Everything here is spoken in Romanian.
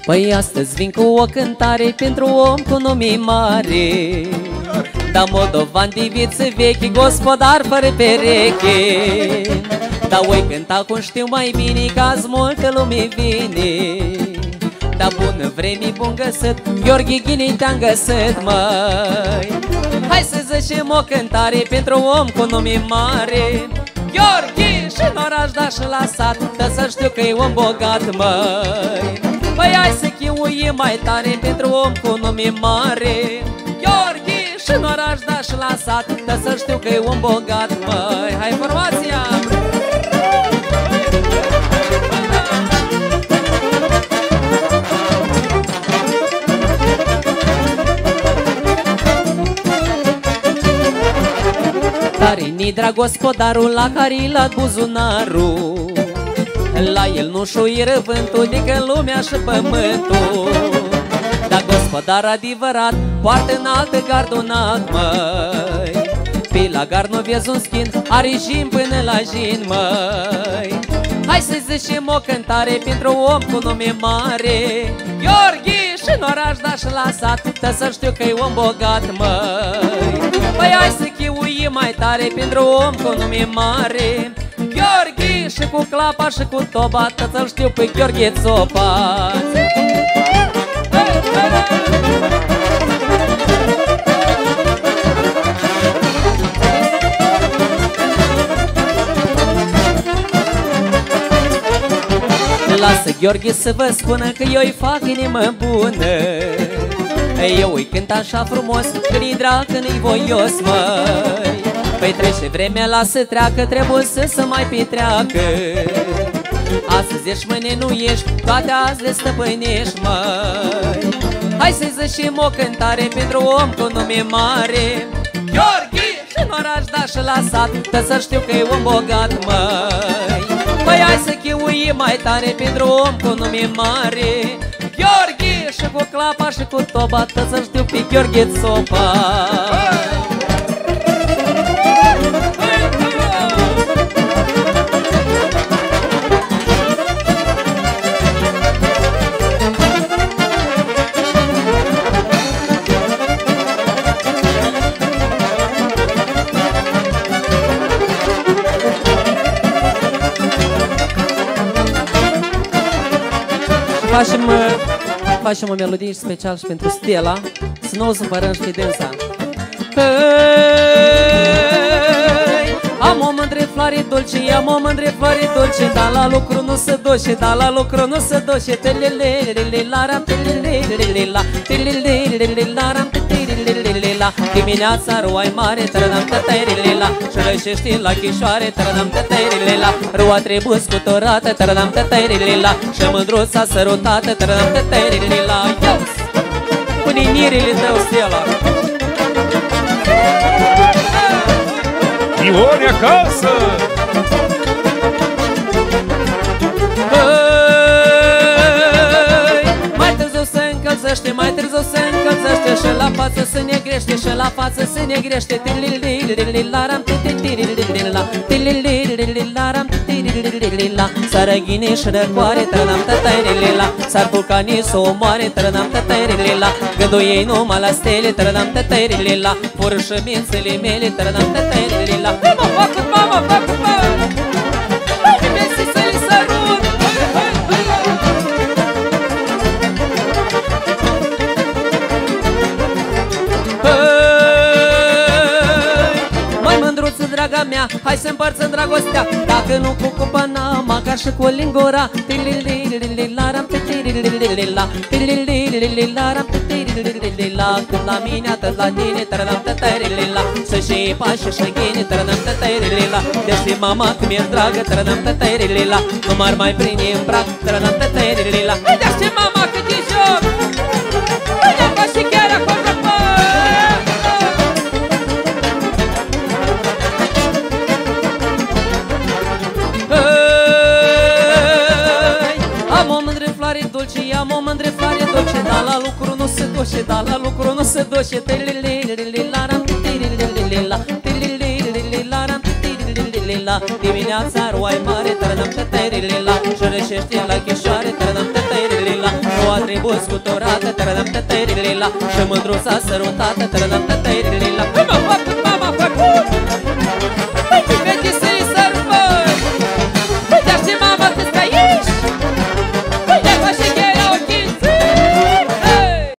Păi astăzi vin cu o cântare pentru om cu nume mare, da moldovan de viță vechi, gospodar fără pereche. Da voi cânta cum știu mai bine, că azi multă lume vine. Da bună vreme, bun găsit, Gheorghe Ghinei te-am găsit, măi. Hai să zicem o cântare pentru om cu nume mare. Gheorghe și în oraș, da și la sat, dă să știu că e om bogat, măi. Păi hai să chiuie mai tare pentru om cu nume mare. Gheorghe și în oraș, da și la sat, dă să știu că e om bogat, măi. Hai formația! Tare-ni drag gospodarul la care-i luat buzunarul, la el nu șuieră vântul, dică lumea și pământul. Dar gospodar adevărat poartă înaltă gardonat, măi. Pe la gard nu vezi un schimb, are jin până la jin, măi. Hai să zicem o cântare pentru om cu nume mare. Gheorghe și în oraș, da și la sat, dă să știu că e om bogat, măi. Păi hai să chiuie mai tare pentru om cu nume mare. Gheorghe și cu clapa și cu toba, dă să știu pe Gheorghe Țopa. Lasă Gheorghe să vă spună că eu-i fac inimă bună. Eu îi cânt așa frumos, când-i drag, când-i voios, măi. Păi trece vremea, lasă treacă, trebuie să se mai petreacă. Astăzi ești, mâine nu ești, toate azi le stăpânești, măi. Hai să zicem o cântare pentru om cu nume mare. Gheorghe și în oraș, da și la sat, dă să știu că e om bogat, măi. Păi hai să chiuie mai tare pentru om cu nume mare. Gheorghe și cu clapa și cu toba, dă să știu pe Gheorghe Țopa. Facem o melodie special și pentru Stella, să nu o supărăm și pe dânsa. Am o mândre floare dulce, am o mândre floare dulce, dar la lucru nu se duce, dar la lucru nu se duce. Telelelelelaram, telelelelelala, telelelelelaram, telelelelelala. Dimineața roa-i mare, tărădam tătăirelela, și rășești la chișoare, tărădam tătăirelela. Roa trebuie scuturată, tărădam tătăirelela, și mândruța sărutată, tărădam tătăirelela. Ios! Pune nirile tău, Stella! Ioni acasă! Mai târziu se încălzește, mai târziu se încălzește, și la față se negrește, și la față se negrește. Tililililararam, tililililila, tililililararam, tililililila. Sarăghine și răcoare, trădam tătăirilila, s-ar bucani să o moare, trădam tătăirilila. Gândul ei numai la stele, trădam tătăirilila, fură și mințele mele, trădam tătăirilila. Mă facut, mama, facut, mama! Draga mea, hai să împărțăm dragostea, dacă nu cu cupanama, ca și cu lingura. Tilililililaram, tililililila, tilililililaram, tililililila. Când la mine, atât la tine, tărădam tătăirilila, să-și pași și ghine, tărădam tătăirilila. Deci mama cum e dragă, tărădam tătăirilila, nu m-ar mai prinde în brac, tărădam tătăirilila. Deci mama cât e joc, uite-mă și chiar acolo. Am o mândre floare dulce, dar la lucru nu se duce, dar la lucru nu se duce. Tilililililaram, tililililila, tilililililaram, tililililila. Dimineața roa-i mare, tărădam tătăirilila, și rășește la chișoare, tărădam tătăirilila. tătărilila, nu a trebuit scuturată, tărădăm tătărilila, și mândru s-a sărutat, tărădăm tătărilila.